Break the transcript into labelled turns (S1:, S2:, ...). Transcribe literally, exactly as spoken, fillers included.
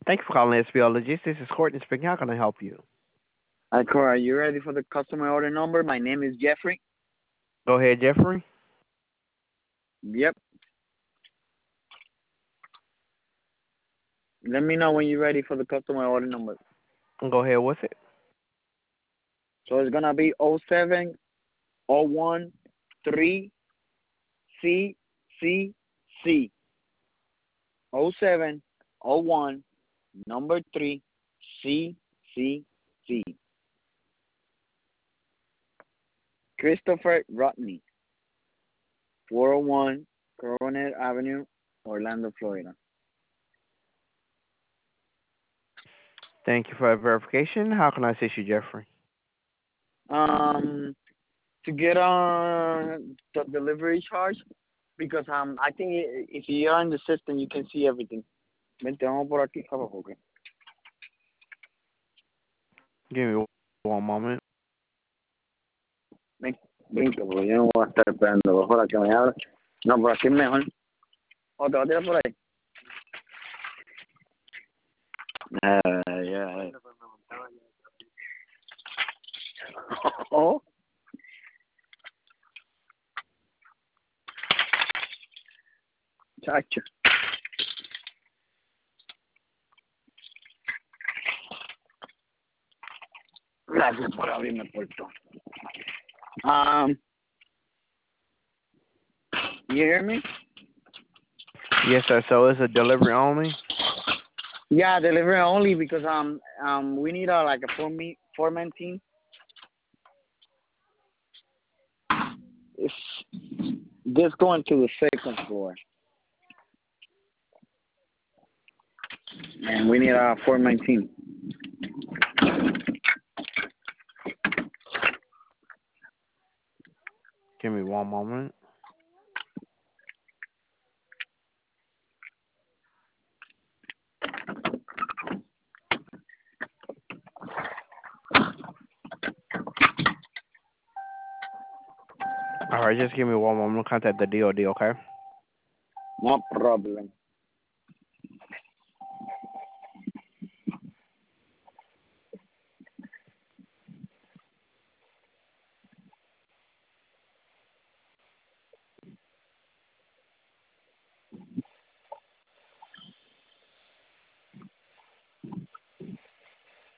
S1: Thank you for calling S B L Logistics. This is Courtney speaking. How can I help you?
S2: Hi, Cora. Are you ready for the customer order number? My name is Jeffrey.
S1: Go ahead, Jeffrey.
S2: Yep. Let me know when you're ready for the customer order number.
S1: Go ahead with it.
S2: So it's gonna be oh seven oh one three C C C. oh seven oh one number three C C C. Christopher Rodney, four oh one Coronet Avenue, Orlando, Florida.
S1: Thank you for that verification. How can I assist you, Jeffrey?
S2: Um, to get on the delivery charge, because um, I think i- if you're in the system, you can see everything. Vente, vamos por aquí abajo, okay?
S1: Give me one moment.
S2: Ven, brinca, porque yo no voy a estar esperando dos horas que me abra. No, por aquí es mejor. O te vas a tirar por ahí. Ay, ay. Oh, chacho. Gracias por abrirme el portón. Um, you hear me?
S1: Yes, sir. So it's a delivery only.
S2: Yeah, delivery only because um um we need a like a four me four man team. It's this going to the second floor, and we need a four man team.
S1: Give me one moment. All right, just give me one moment. We'll contact the D O D, okay?
S2: No problem.